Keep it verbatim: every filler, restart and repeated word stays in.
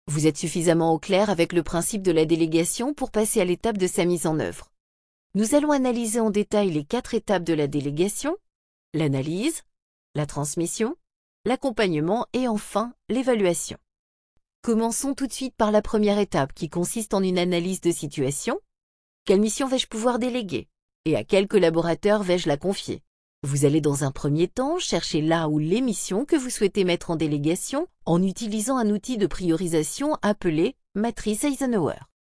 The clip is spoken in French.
Vous êtes suffisamment au clair avec le principe de la délégation pour passer à l'étape de sa mise en œuvre. Nous allons analyser en détail les quatre étapes de la délégation, l'analyse, la transmission, l'accompagnement et enfin l'évaluation. Commençons tout de suite par la première étape qui consiste en une analyse de situation. Quelle mission vais-je pouvoir déléguer? Et à quel collaborateur vais-je la confier? Vous allez dans un premier temps chercher là ou les missions que vous souhaitez mettre en délégation en utilisant un outil de priorisation appelé matrice Eisenhower.